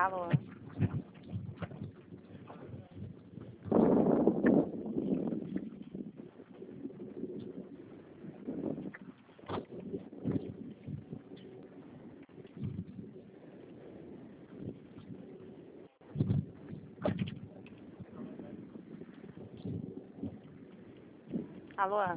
Alô? Alô?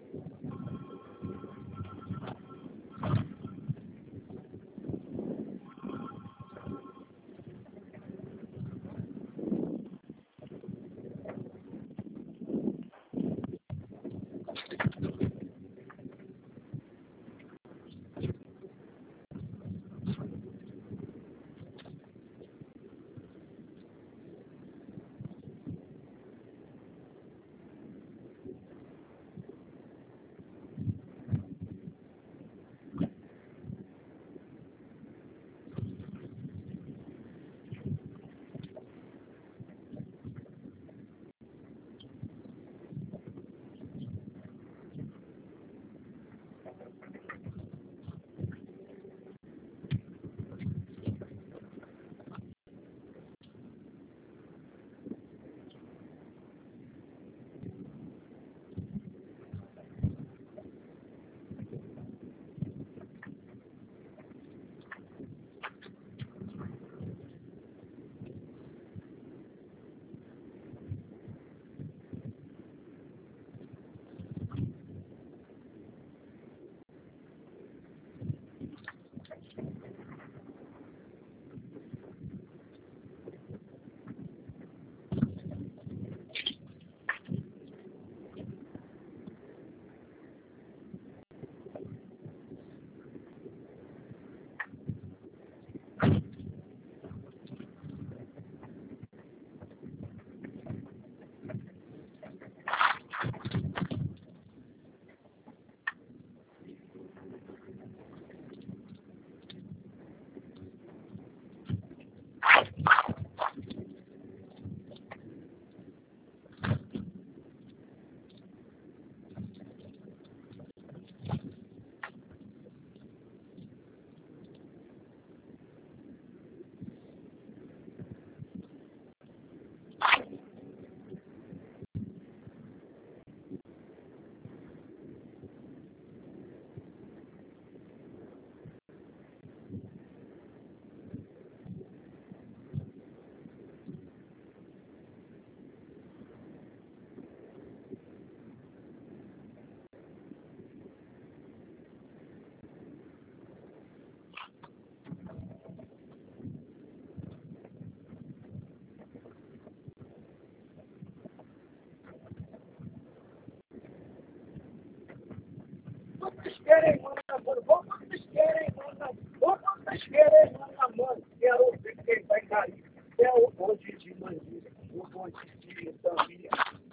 Vocês querem mano namoro? Vocês querem mano namoro? Vocês querem mano namoro? Quero ver quem vai cair. É o bonde de Manilha, o bonde de Itamia.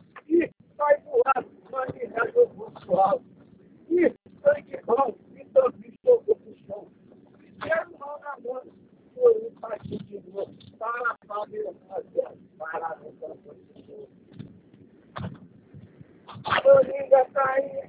E vai voar, manilha do Buçual. E sangue bom, e também jogou pro chão. Quero mano namoro, foi um partido de novo. Para a família fazer, para a nossa posição. Manilha caindo.